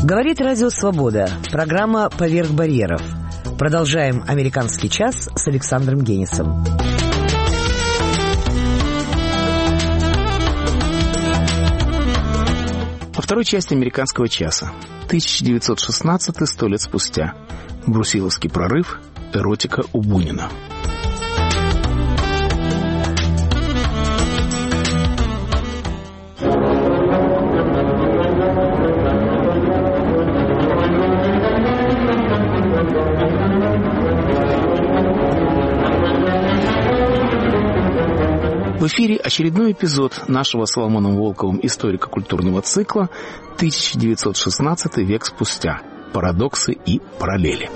Говорит Радио Свобода. Программа «Поверх барьеров». Продолжаем «Американский час» с Александром Генисом. Во второй части «Американского часа». 1916, 100 лет спустя. Брусиловский прорыв. Эротика у Бунина. В эфире очередной эпизод нашего с Соломоном Волковым историко-культурного цикла «1916 век спустя. Парадоксы и параллели».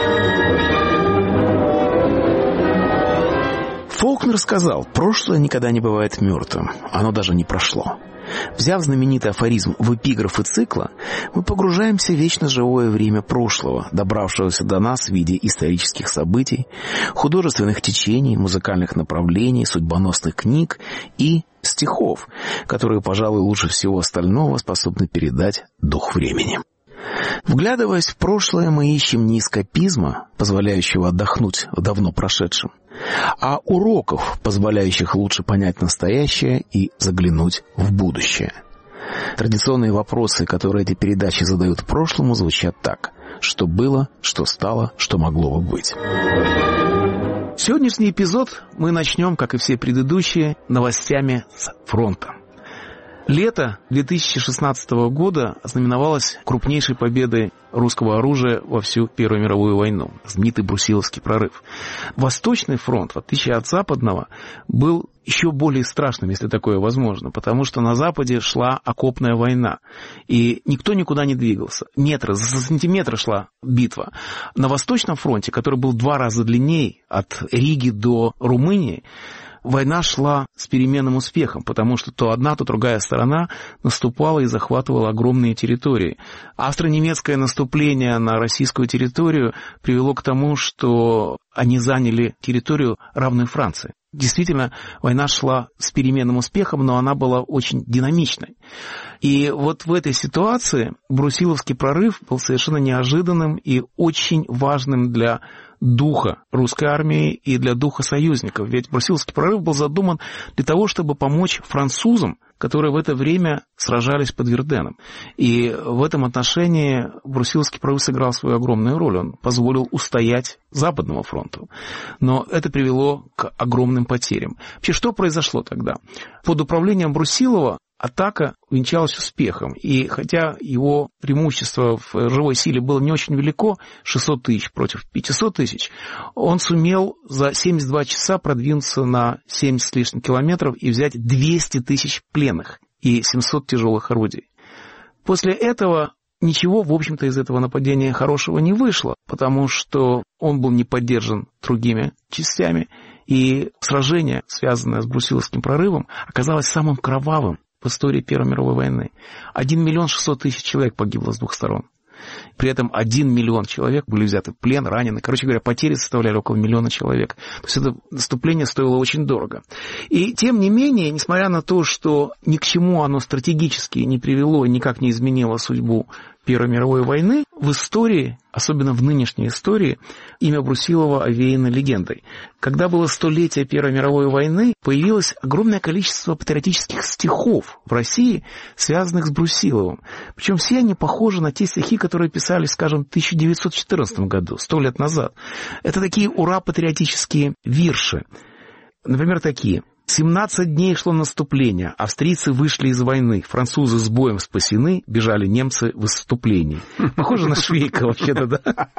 Фолкнер сказал: «Прошлое никогда не бывает мертвым, оно даже не прошло». Взяв знаменитый афоризм в эпиграфы цикла, мы погружаемся в вечно живое время прошлого, добравшегося до нас в виде исторических событий, художественных течений, музыкальных направлений, судьбоносных книг и стихов, которые, пожалуй, лучше всего остального способны передать дух времени. Вглядываясь в прошлое, мы ищем не эскапизма, позволяющего отдохнуть в давно прошедшем, а уроков, позволяющих лучше понять настоящее и заглянуть в будущее. Традиционные вопросы, которые эти передачи задают прошлому, звучат так: что было, что стало, что могло бы быть. Сегодняшний эпизод мы начнем, как и все предыдущие, новостями с фронта. Лето 2016 года ознаменовалось крупнейшей победой русского оружия во всю Первую мировую войну, знаменитый Брусиловский прорыв. Восточный фронт, в отличие от западного, был еще более страшным, если такое возможно, потому что на Западе шла окопная война, и никто никуда не двигался. Метры, за сантиметры шла битва. На Восточном фронте, который был в 2 раза длиннее, от Риги до Румынии, война шла с переменным успехом, потому что то одна, то другая сторона наступала и захватывала огромные территории. Австро-немецкое наступление на российскую территорию привело к тому, что они заняли территорию, равную Франции. Действительно, война шла с переменным успехом, но она была очень динамичной. И вот в этой ситуации Брусиловский прорыв был совершенно неожиданным и очень важным для духа русской армии и для духа союзников. Ведь Брусиловский прорыв был задуман для того, чтобы помочь французам, которые в это время сражались под Верденом. И в этом отношении Брусиловский прорыв сыграл свою огромную роль. Он позволил устоять Западному фронту. Но это привело к огромным потерям. Вообще, что произошло тогда? Под управлением Брусилова атака увенчалась успехом, и хотя его преимущество в живой силе было не очень велико, 600 тысяч против 500 тысяч, он сумел за 72 часа продвинуться на 70 с лишним километров и взять 200 тысяч пленных и 700 тяжелых орудий. После этого ничего, в общем-то, из этого нападения хорошего не вышло, потому что он был не поддержан другими частями, и сражение, связанное с Брусиловским прорывом, оказалось самым кровавым в истории Первой мировой войны. 1 600 000 человек погибло с 2 сторон. При этом 1 миллион человек были взяты в плен, ранены. Короче говоря, потери составляли около 1 миллиона человек. То есть это наступление стоило очень дорого. И тем не менее, несмотря на то, что ни к чему оно стратегически не привело и никак не изменило судьбу Первой мировой войны, в истории, особенно в нынешней истории, имя Брусилова овеяно легендой. Когда было 100-летие Первой мировой войны, появилось огромное количество патриотических стихов в России, связанных с Брусиловым. Причем все они похожи на те стихи, которые писали, скажем, в 1914 году, 100 лет назад. Это такие ура-патриотические вирши. Например, такие: 17 дней шло наступление, австрийцы вышли из войны, французы с боем спасены, бежали немцы в выступлении. Похоже на Швейка вообще-то,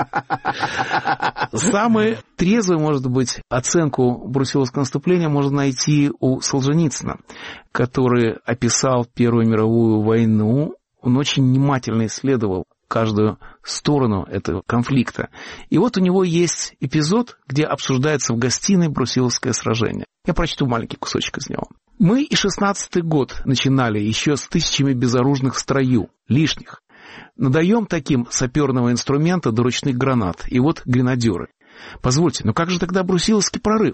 да? Самую трезвую, может быть, оценку Брусиловского наступления можно найти у Солженицына, который описал Первую мировую войну. Он очень внимательно исследовал каждую сторону этого конфликта. И вот у него есть эпизод, где обсуждается в гостиной Брусиловское сражение. Я прочту маленький кусочек из него. «Мы и 16-й год начинали еще с тысячами безоружных в строю, лишних. Надаем таким саперного инструмента до ручных гранат, и вот гренадеры. Позвольте, но как же тогда Брусиловский прорыв?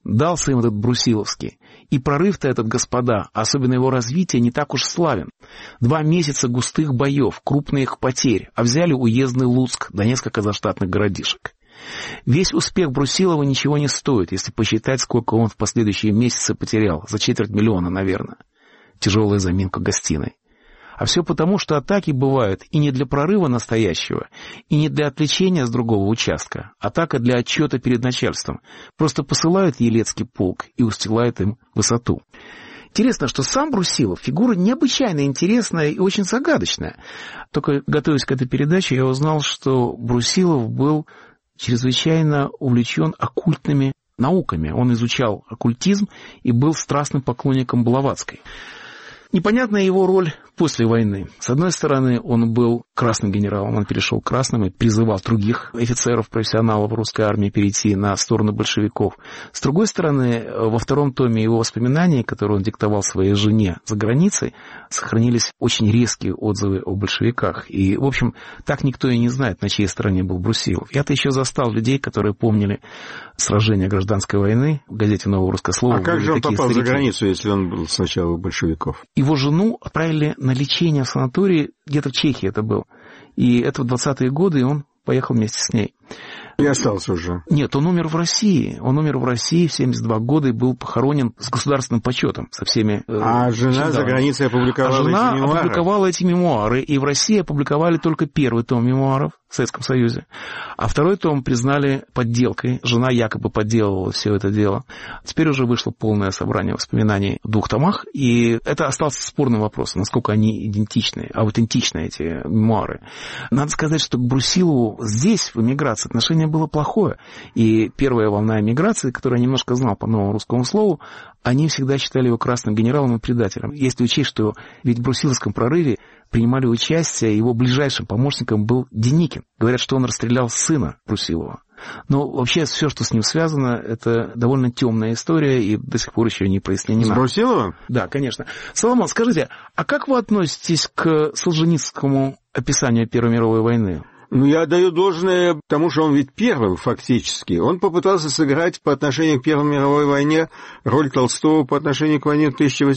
дался им этот Брусиловский. И прорыв-то этот, господа, особенно его развитие, не так уж славен. 2 месяца густых боев, крупных потерь, а взяли уездный Луцк, да несколько заштатных городишек. Весь успех Брусилова ничего не стоит, если посчитать, сколько он в последующие месяцы потерял. За 250 000, наверное. Тяжелая заминка гостиной. А все потому, что атаки бывают и не для прорыва настоящего, и не для отвлечения с другого участка. Атака для отчета перед начальством. Просто посылают Елецкий полк и устилают им высоту. Интересно, что сам Брусилов фигура необычайно интересная и очень загадочная. Только готовясь к этой передаче, я узнал, что Брусилов был чрезвычайно увлечен оккультными науками. Он изучал оккультизм и был страстным поклонником Блаватской. Непонятна его роль после войны. С одной стороны, он был красным генералом, он перешел к красным и призывал других офицеров, профессионалов русской армии перейти на сторону большевиков. С другой стороны, во 2 томе его воспоминаний, которые он диктовал своей жене за границей, сохранились очень резкие отзывы о большевиках. И, в общем, так никто и не знает, на чьей стороне был Брусилов. Я-то еще застал людей, которые помнили сражение гражданской войны в газете «Новое русское слово». А как же он попал за границу, если он был сначала у большевиков? Его жену отправили на лечение в санатории, где-то в Чехии это был. И это в 20-е годы, и он поехал вместе с ней. И остался уже. Нет, он умер в России. Он умер в России в 72 года и был похоронен с государственным почетом, со всеми... А жена за границей опубликовала эти мемуары? Жена опубликовала эти мемуары, и в России опубликовали только 1 том мемуаров в Советском Союзе. А 2 том признали подделкой. Жена якобы подделывала все это дело. Теперь уже вышло полное собрание воспоминаний в 2 томах, и это остался спорным вопросом, насколько они идентичны, аутентичны, эти мемуары. Надо сказать, что к Брусилову здесь, в эмиграции, отношение было плохое. И первая волна эмиграции, которую я немножко знал по новому русскому слову, они всегда считали его красным генералом и предателем. Если учесть, что ведь в Брусиловском прорыве принимали участие, его ближайшим помощником был Деникин. Говорят, что он расстрелял сына Брусилова. Но вообще все, что с ним связано, это довольно темная история, и до сих пор еще не прояснена. С Брусиловым? Да, конечно. Соломон, скажите, а как вы относитесь к Солженицынскому описанию Первой мировой войны? Ну, я даю должное тому, что он ведь первым фактически. Он попытался сыграть по отношению к Первой мировой войне роль Толстого по отношению к войне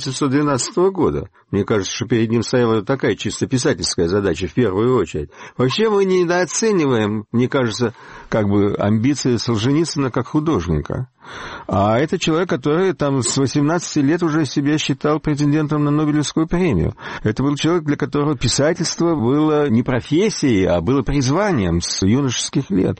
1812 года. Мне кажется, что перед ним стояла такая чисто писательская задача в первую очередь. Вообще мы недооцениваем, мне кажется, как бы амбиции Солженицына как художника. А это человек, который там с 18 лет уже себя считал претендентом на Нобелевскую премию. Это был человек, для которого писательство было не профессией, а было призванием с юношеских лет.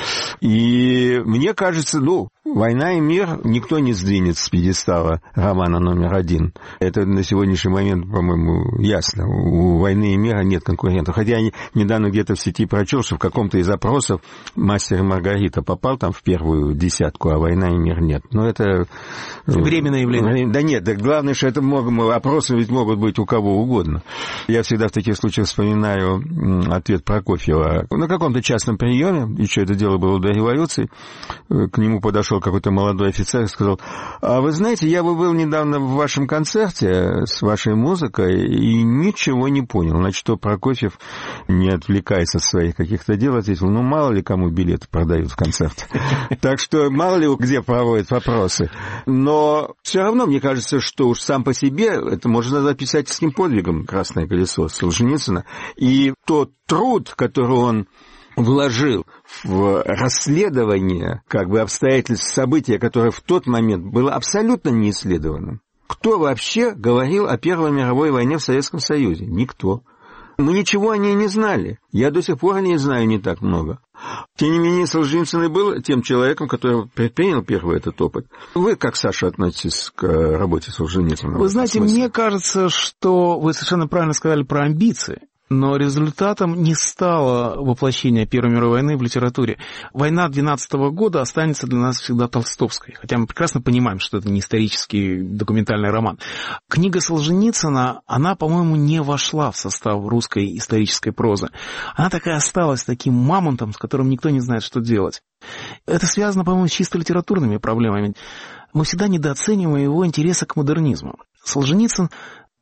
И мне кажется, «Война и мир» никто не сдвинет с пьедестала романа номер 1. Это на сегодняшний момент, по-моему, ясно. У «Войны и мира» нет конкурентов. Хотя я недавно где-то в сети прочел, что в каком-то из опросов «Мастер и Маргарита» попал там в первую десятку, а «Война и мир» нет. Но это... Временное явление. Да нет, главное, что это опросы ведь могут быть у кого угодно. Я всегда в таких случаях вспоминаю ответ Прокофьева. На каком-то частном приеме, еще это дело было до революции, к нему подошел какой-то молодой офицер и сказал: «А вы знаете, я был недавно в вашем концерте с вашей музыкой и ничего не понял». На что Прокофьев, не отвлекаясь от своих каких-то дел, ответил: мало ли кому билеты продают в концерт. Так что мало ли где проводят вопросы. Но все равно мне кажется, что уж сам по себе это можно назвать писательским подвигом «Красное колесо» Солженицына. И тот труд, который он вложил в расследование обстоятельств события, которое в тот момент было абсолютно неисследованным. Кто вообще говорил о Первой мировой войне в Советском Союзе? Никто. Мы ничего о ней не знали. Я до сих пор о ней знаю не так много. Тем не менее, Солженицын и был тем человеком, который предпринял первый этот опыт. Вы, как Саша, относитесь к работе Солженицына? Вы знаете, мне кажется, что вы совершенно правильно сказали про амбиции. Но результатом не стало воплощение Первой мировой войны в литературе. Война 12-го года останется для нас всегда толстовской, хотя мы прекрасно понимаем, что это не исторический документальный роман. Книга Солженицына, она, по-моему, не вошла в состав русской исторической прозы. Она так и осталась таким мамонтом, с которым никто не знает, что делать. Это связано, по-моему, с чисто литературными проблемами. Мы всегда недооцениваем его интереса к модернизму. Солженицын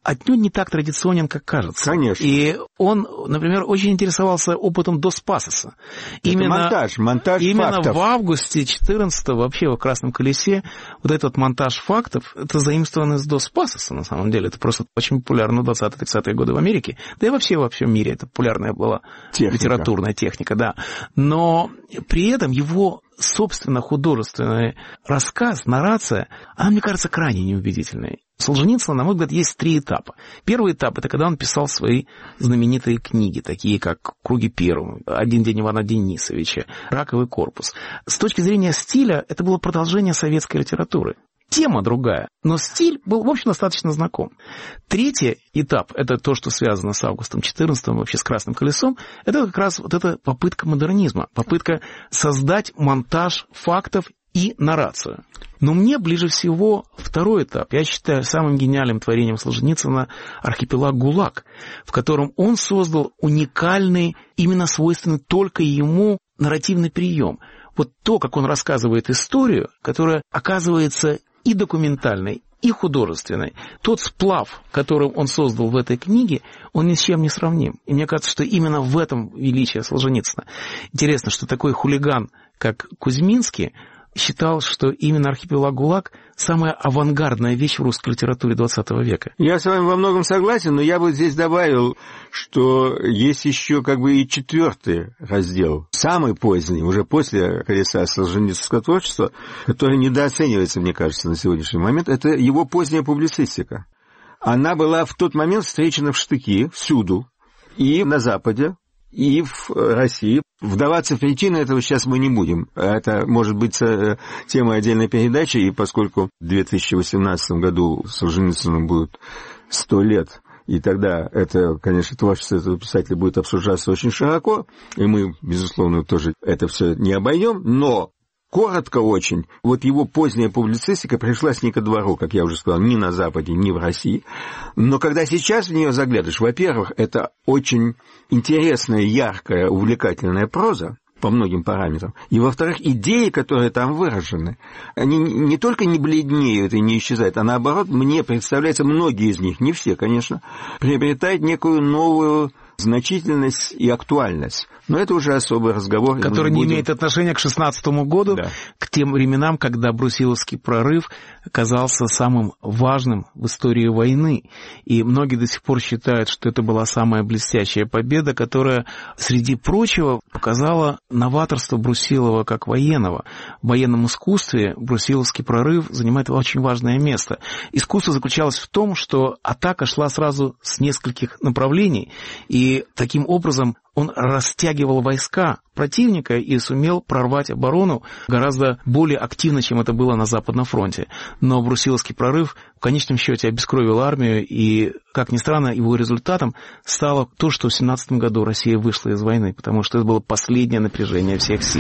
отнюдь не так традиционен, как кажется. Конечно. И он, например, очень интересовался опытом Дос Пасоса. Именно фактов. В августе 14-го вообще в «Красном колесе» вот этот монтаж фактов, это заимствовано из Дос Пасоса, на самом деле. Это просто очень популярно в 20-30-е годы в Америке. Да и вообще во всем мире это популярная была литературная техника, да. Но при этом его собственно художественный рассказ, наррация, она, мне кажется, крайне неубедительной. У Солженицына, на мой взгляд, есть 3 этапа. Первый этап — это когда он писал свои знаменитые книги, такие как «Круги Перу», «Один день Ивана Денисовича», «Раковый корпус». С точки зрения стиля, это было продолжение советской литературы. Тема другая, но стиль был, в общем, достаточно знаком. Третий этап, это то, что связано с августом 14-м, вообще с «Красным колесом», это как раз вот эта попытка модернизма, попытка создать монтаж фактов и наррацию. Но мне ближе всего второй этап. Я считаю самым гениальным творением Солженицына «Архипелаг ГУЛАГ», в котором он создал уникальный, именно свойственный только ему нарративный прием. Вот то, как он рассказывает историю, которая оказывается и документальной, и художественной. Тот сплав, который он создал в этой книге, он ни с чем не сравним. И мне кажется, что именно в этом величие Солженицына. Интересно, что такой хулиган, как Кузьминский, считал, что именно «Архипелаг ГУЛАГ» самая авангардная вещь в русской литературе 20 века. Я с вами во многом согласен, но я бы здесь добавил, что есть еще как бы и 4-й раздел, самый поздний, уже после «Колеса» солженицынского творчества, который недооценивается, мне кажется, на сегодняшний момент, это его поздняя публицистика. Она была в тот момент встречена в штыки всюду, и на Западе, и в России. Вдаваться в причины этого сейчас мы не будем. Это может быть темой отдельной передачи, и поскольку в 2018 году Солженицыну будет 100 лет, и тогда это, конечно, творчество этого писателя будет обсуждаться очень широко, и мы, безусловно, тоже это все не обойдем, но коротко очень, вот его поздняя публицистика пришлась не ко двору, как я уже сказал, ни на Западе, ни в России. Но когда сейчас в нее заглядываешь, во-первых, это очень интересная, яркая, увлекательная проза по многим параметрам. И, во-вторых, идеи, которые там выражены, они не только не бледнеют и не исчезают, а наоборот, мне представляется, многие из них, не все, конечно, приобретают некую новую значительность и актуальность. Но это уже особый разговор. Который не имеет отношения к 16-му году, да, к тем временам, когда Брусиловский прорыв казался самым важным в истории войны. И многие до сих пор считают, что это была самая блестящая победа, которая, среди прочего, показала новаторство Брусилова как военного. В военном искусстве Брусиловский прорыв занимает очень важное место. Искусство заключалось в том, что атака шла сразу с нескольких направлений, и таким образом он растягивал войска противника и сумел прорвать оборону гораздо более активно, чем это было на Западном фронте. Но Брусиловский прорыв в конечном счете обескровил армию, и, как ни странно, его результатом стало то, что в 17 году Россия вышла из войны, потому что это было последнее напряжение всех сил.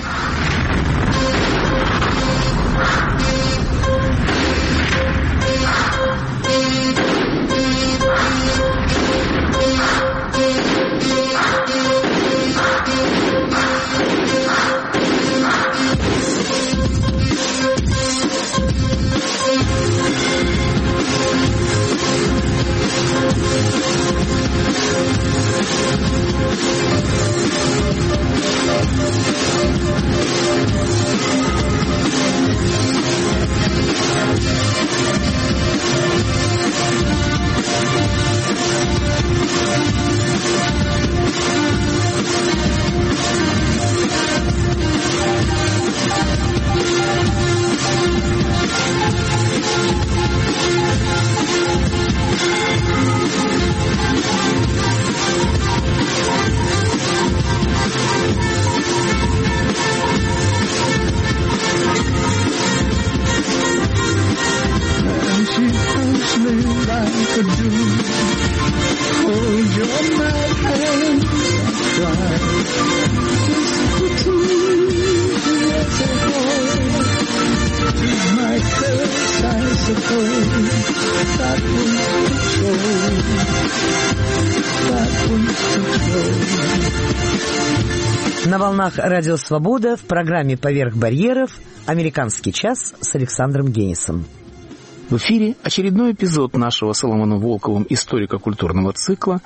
На волнах Радио Свобода в программе «Поверх барьеров» «Американский час» с Александром Генисом. В эфире очередной эпизод нашего Соломоном Волковым историко-культурного цикла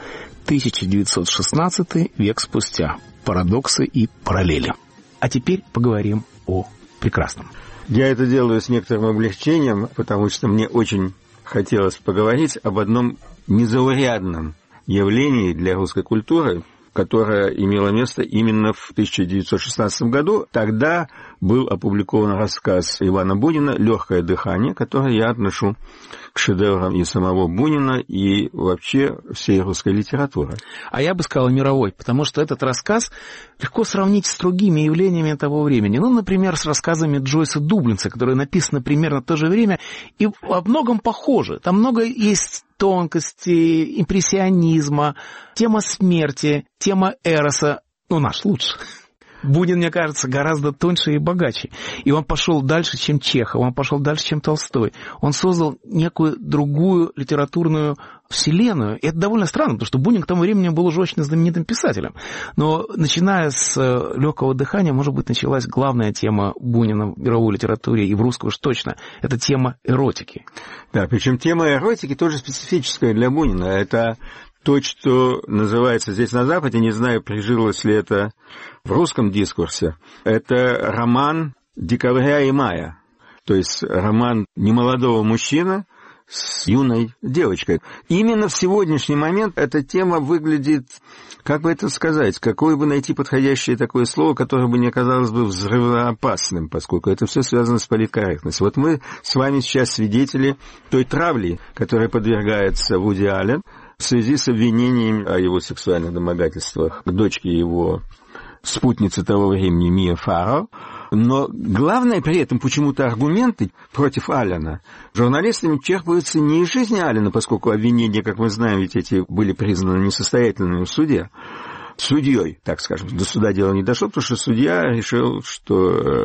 «1916 век спустя. Парадоксы и параллели». А теперь поговорим о прекрасном. Я это делаю с некоторым облегчением, потому что мне очень хотелось поговорить об одном незаурядном явлении для русской культуры, которое имело место именно в 1916 году. Тогда был опубликован рассказ Ивана Бунина «Легкое дыхание», который я отношу к шедеврам и самого Бунина, и вообще всей русской литературы. А я бы сказал мировой, потому что этот рассказ легко сравнить с другими явлениями того времени. Ну, например, с рассказами Джойса Дублинса, которые написаны примерно в то же время и во многом похожи. Там много есть тонкости, импрессионизма, тема смерти, тема Эроса. Ну, наш лучше. Бунин, мне кажется, гораздо тоньше и богаче. И он пошел дальше, чем Чехов, он пошел дальше, чем Толстой. Он создал некую другую литературную вселенную. И это довольно странно, потому что Бунин к тому времени был уже очень знаменитым писателем. Но начиная с «Легкого дыхания», может быть, началась главная тема Бунина в мировой литературе, и в русской уж точно. Это тема эротики. Да, причем тема эротики тоже специфическая для Бунина. Это то, что называется здесь на Западе, не знаю, прижилось ли это в русском дискурсе, это роман декабря и мая. То есть роман немолодого мужчины с юной девочкой. Именно в сегодняшний момент эта тема выглядит, как бы это сказать, какое бы найти подходящее такое слово, которое бы не оказалось бы взрывоопасным, поскольку это все связано с политкорректностью. Вот мы с вами сейчас свидетели той травли, которой подвергается Вуди Аллен в связи с обвинением о его сексуальных домогательствах к дочке его спутницы того времени Мия Фарроу. Но главное при этом почему-то аргументы против Аллена журналистами черпаются не из жизни Аллена, поскольку обвинения, как мы знаем, ведь эти были признаны несостоятельными в суде, судьей, так скажем. До суда дело не дошло, потому что судья решил, что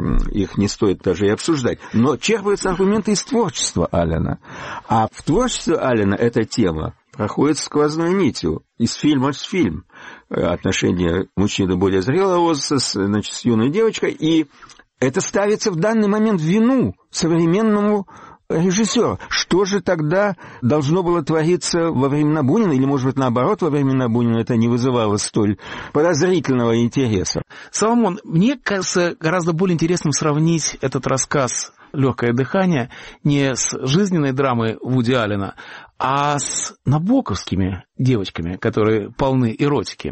их не стоит даже и обсуждать. Но черпаются аргументы из творчества Аллена. А в творчестве Аллена эта тема проходит сквозной нитью из фильма в фильм. Отношения мужчины более зрелого возраста с юной девочкой, и это ставится в данный момент в вину современному режиссеру. Что же тогда должно было твориться во времена Бунина, или, может быть, наоборот, во времена Бунина это не вызывало столь подозрительного интереса? Соломон, мне кажется, гораздо более интересным сравнить этот рассказ «Легкое дыхание» не с жизненной драмой Вуди Аллена, а с набоковскими девочками, которые полны эротики.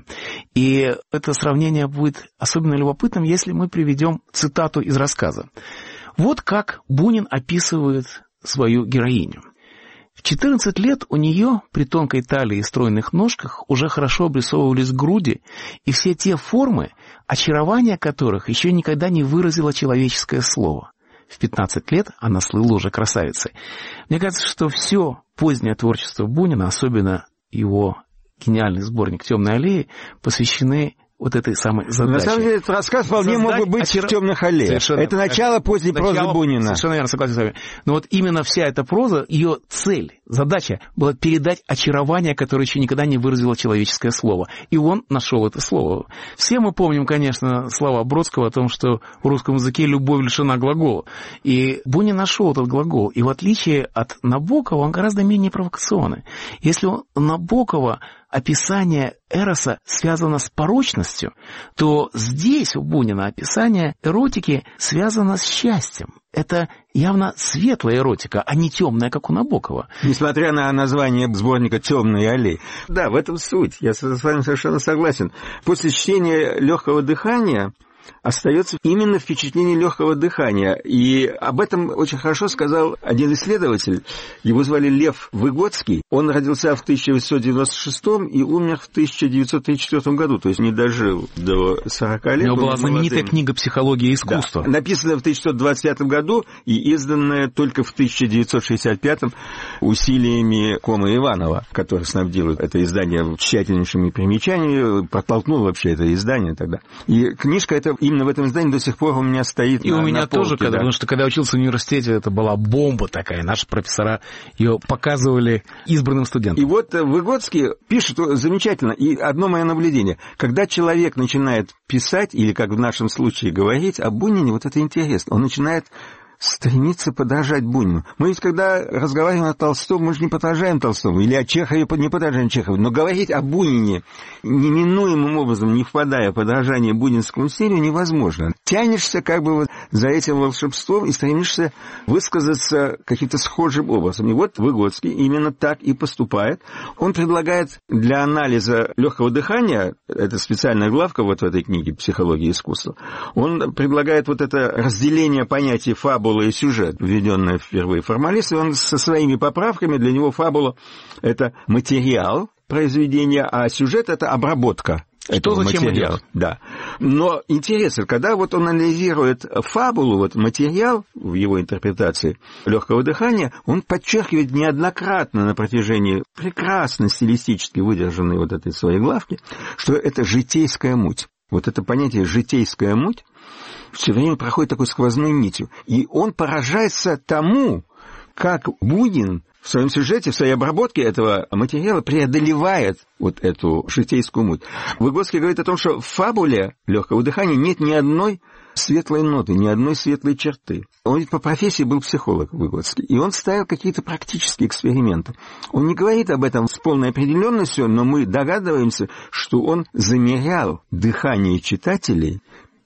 И это сравнение будет особенно любопытным, если мы приведем цитату из рассказа. Вот как Бунин описывает свою героиню. В 14 лет у нее при тонкой талии и стройных ножках уже хорошо обрисовывались груди и все те формы, очарование которых еще никогда не выразило человеческое слово. В 15 лет она слыла уже красавицей. Мне кажется, что все позднее творчество Бунина, особенно его гениальный сборник «Темной аллеи», посвящены вот этой самой задаче. На самом деле, этот рассказ вполне мог бы быть в «Темных аллеях». Совершенно. Это начало поздней прозы Бунина. Совершенно верно, согласен с вами. Но вот именно вся эта проза, ее цель, задача была передать очарование, которое еще никогда не выразило человеческое слово. И он нашел это слово. Все мы помним, конечно, слова Бродского о том, что в русском языке любовь лишена глагола. И Бунин нашел этот глагол. И в отличие от Набокова, он гораздо менее провокационный. Если у Набокова описание Эроса связано с порочностью, то здесь у Бунина описание эротики связано с счастьем. Это явно светлая эротика, а не темная, как у Набокова. Несмотря на название сборника «Темные аллеи». Да, в этом суть. Я с вами совершенно согласен. После чтения «Легкого дыхания» остается именно впечатление легкого дыхания. И об этом очень хорошо сказал один исследователь. Его звали Лев Выгодский. Он родился в 1896 и умер в 1934 году, то есть не дожил до 40 лет. У него была знаменитая книга «Психология искусства». Да, написанная в 1925 году и изданная только в 1965 усилиями Комы Иванова, который снабдил это издание тщательнейшими примечаниями, подтолкнул вообще это издание тогда. И книжка эта именно в этом издании до сих пор у меня стоит. И у меня тоже, полке, потому что когда я учился в университете, это была бомба такая. Наши профессора ее показывали избранным студентам. И вот Выгодский пишет замечательно. И одно мое наблюдение. Когда человек начинает писать, или, как в нашем случае, говорить о Бунине, вот это интересно. Он начинает стремится подражать Бунину. Мы ведь, когда разговариваем о Толстом, мы же не подражаем Толстому, или о Чехове не подражаем Чехову, но говорить о Бунине неминуемым образом, не впадая в подражание бунинскому стилю, невозможно. Тянешься как бы вот за этим волшебством и стремишься высказаться каким-то схожим образом. И вот Выгодский именно так и поступает. Он предлагает для анализа легкого дыхания, это специальная главка вот в этой книге «Психология искусства», он предлагает вот это разделение понятий фабула и сюжет, введенное впервые формалистом. Он со своими поправками, для него фабула — это материал произведения, а сюжет — это обработка этого материала. Да. Но интересно, когда вот он анализирует фабулу, вот материал в его интерпретации легкого дыхания, он подчеркивает неоднократно на протяжении прекрасно стилистически выдержанной вот этой своей главки, что это житейская муть. Вот это понятие «житейская муть» все время проходит такой сквозной нитью. И он поражается тому, как Бунин в своем сюжете, в своей обработке этого материала преодолевает вот эту житейскую муть. Выгодский говорит о том, что в фабуле легкого дыхания нет ни одной светлой ноты, ни одной светлой черты. Он ведь по профессии был психолог, Выгодский, и он ставил какие-то практические эксперименты. Он не говорит об этом с полной определенностью, но мы догадываемся, что он замерял дыхание читателей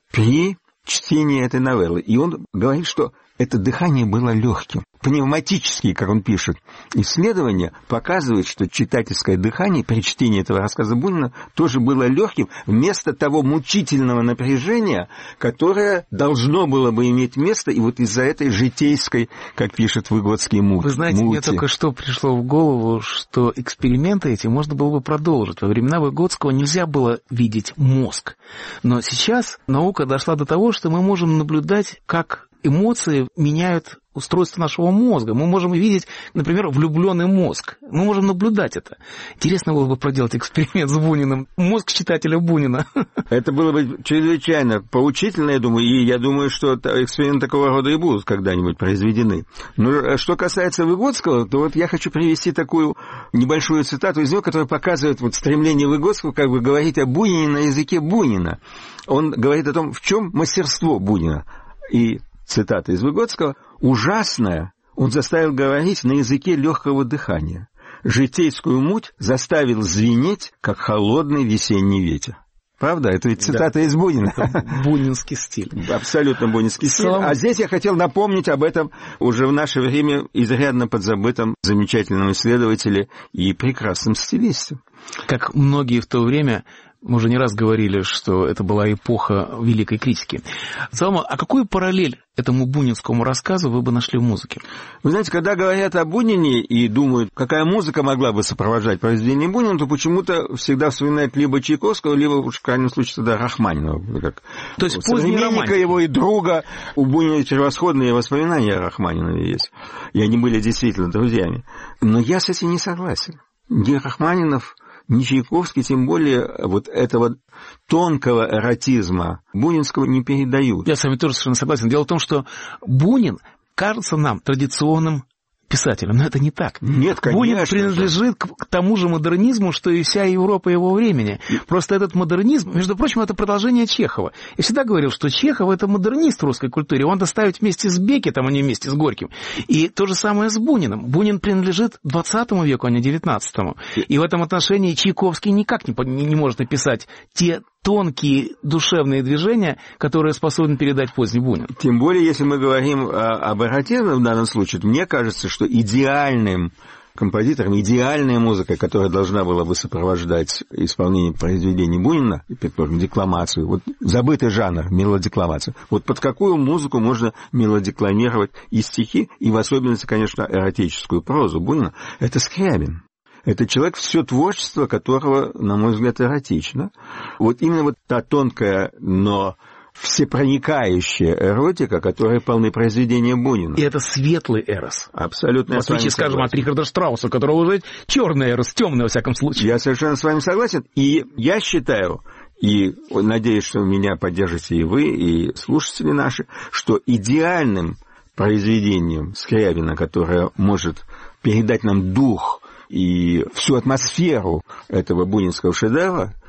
при чтении этой новеллы. И он говорит, что это дыхание было легким. Пневматические, как он пишет, исследования показывают, что читательское дыхание при чтении этого рассказа Бунина тоже было легким, вместо того мучительного напряжения, которое должно было бы иметь место, и вот из-за этой житейской, как пишет Выгодский, мути. Вы знаете, мне только что пришло в голову, что эксперименты эти можно было бы продолжить. Во времена Выгодского нельзя было видеть мозг. Но сейчас наука дошла до того, что мы можем наблюдать, как эмоции меняют устройство нашего мозга. Мы можем видеть, например, влюбленный мозг. Мы можем наблюдать это. Интересно было бы проделать эксперимент с Буниным. Мозг читателя Бунина. Это было бы чрезвычайно поучительно, я думаю, и я думаю, что эксперименты такого рода и будут когда-нибудь произведены. Но что касается Выгодского, то вот я хочу привести такую небольшую цитату из него, которая показывает вот стремление Выгодского как бы говорить о Бунине на языке Бунина. Он говорит о том, в чем мастерство Бунина. И цитата из Выгодского: «Ужасное он заставил говорить на языке легкого дыхания. Житейскую муть заставил звенеть, как холодный весенний ветер». Правда? Это ведь цитата из Бунина. Бунинский стиль. Абсолютно бунинский стиль. А здесь я хотел напомнить об этом уже в наше время изрядно подзабытом замечательном исследователе и прекрасном стилисте. Как многие в то время... Мы уже не раз говорили, что это была эпоха великой критики. Салма, а какую параллель этому бунинскому рассказу вы бы нашли в музыке? Вы знаете, когда говорят о Бунине и думают, какая музыка могла бы сопровождать произведение Бунина, то почему-то всегда вспоминают либо Чайковского, либо, уж в крайнем случае, тогда Рахманинова. Как то есть поздний романтик. Его и друга. У Бунина превосходные воспоминания о Рахманинове есть. И они были действительно друзьями. Но я с этим не согласен. Ни Рахманинов, ни Чайковский, тем более вот этого тонкого эротизма бунинского не передают. Я с вами тоже совершенно согласен. Дело в том, что Бунин кажется нам традиционным писателем, но это не так. Нет, конечно. Бунин принадлежит к тому же модернизму, что и вся Европа его времени. Просто этот модернизм, между прочим, это продолжение Чехова. Я всегда говорил, что Чехов — это модернист в русской культуре. Он доставить вместе с Беккетом, а не вместе с Горьким. И то же самое с Буниным. Бунин принадлежит 20 веку, а не 19-му. И в этом отношении Чайковский никак не может написать те тонкие душевные движения, которые способны передать поздний Бунин. Тем более, если мы говорим об эротизме в данном случае, то мне кажется, что идеальным композитором, идеальной музыкой, которая должна была бы сопровождать исполнение произведений Бунина, предположим, декламацию, вот забытый жанр, мелодекламацию, вот под какую музыку можно мелодекламировать и стихи, и в особенности, конечно, эротическую прозу Бунина, это Скрябин. Это человек, все творчество которого, на мой взгляд, эротично. Вот именно вот та тонкая, но всепроникающая эротика, которая полны произведения Бунина. И это светлый эрос. Абсолютно. В отличие, скажем, от Рихарда Штрауса, у которого уже черный эрос, темный, во всяком случае. Я совершенно с вами согласен. И я считаю, и надеюсь, что меня поддержите и вы, и слушатели наши, что идеальным произведением Скрябина, которое может передать нам дух и всю атмосферу этого бунинского шедевра,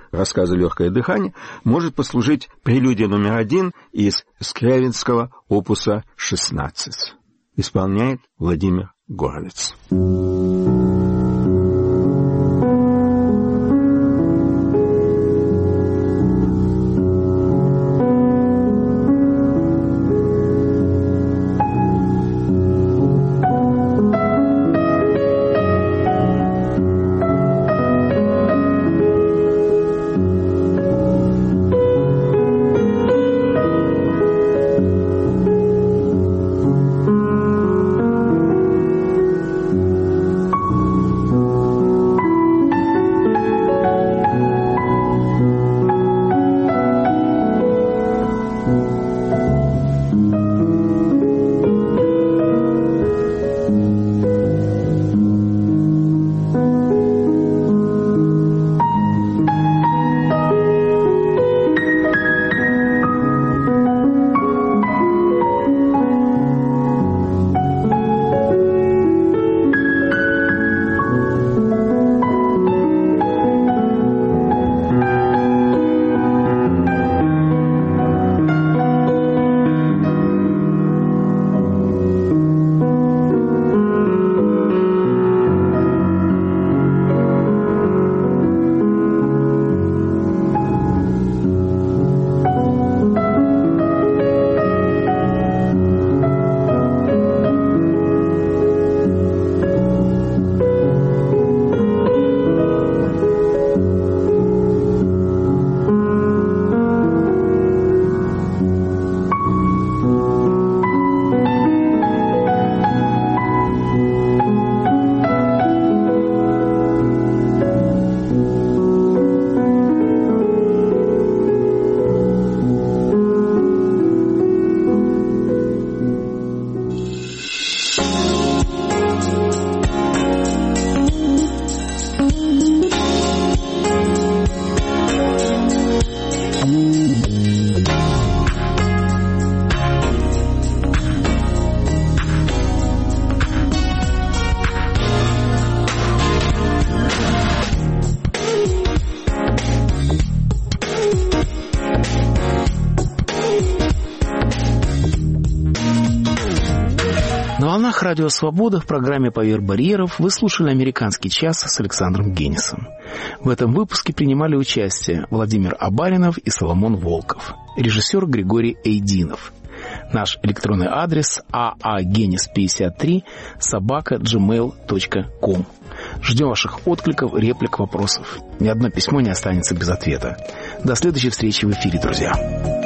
рассказа «Легкое дыхание» может послужить прелюдия номер 1 из Скрябинского опуса 16. Исполняет Владимир Горовец. На волнах Радио Свобода в программе «Поверх барьеров» вы слушали «Американский час» с Александром Генисом. В этом выпуске принимали участие Владимир Абаринов и Соломон Волков, режиссер Григорий Эйдинов. Наш электронный адрес aagenis53@gmail.com. Ждем ваших откликов, реплик, вопросов. Ни одно письмо не останется без ответа. До следующей встречи в эфире, друзья.